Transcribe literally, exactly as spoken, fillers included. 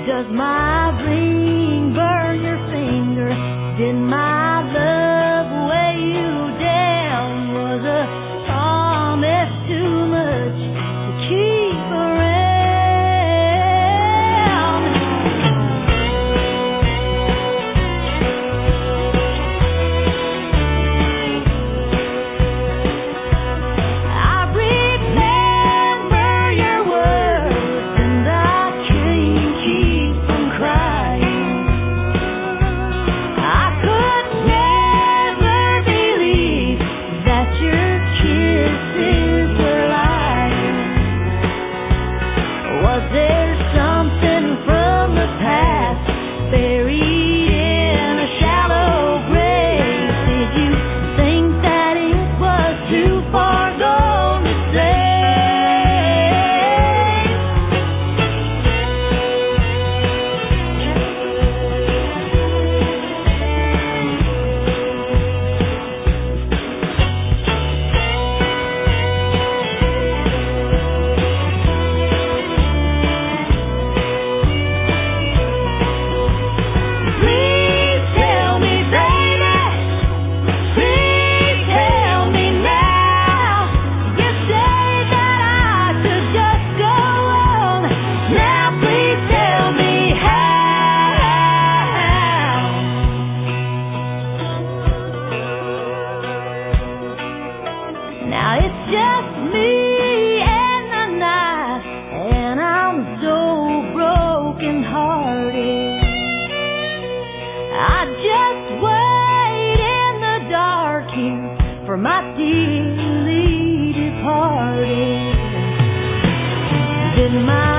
Does my ring burn your finger? Did my love weigh you down? Was a promise too much to keep around? I remember your words and I can't keep from crying. I could never believe that your kisses were lying. Was there something from the past buried in a shallow grave? Did you think that it was too far gone to say? Please tell me, baby. Please tell me now. You say that I could just go on. Now please tell me how. Now it's just me and the night, and I'm so broken hearted. I just wait in the dark here for my dearly departed. Did my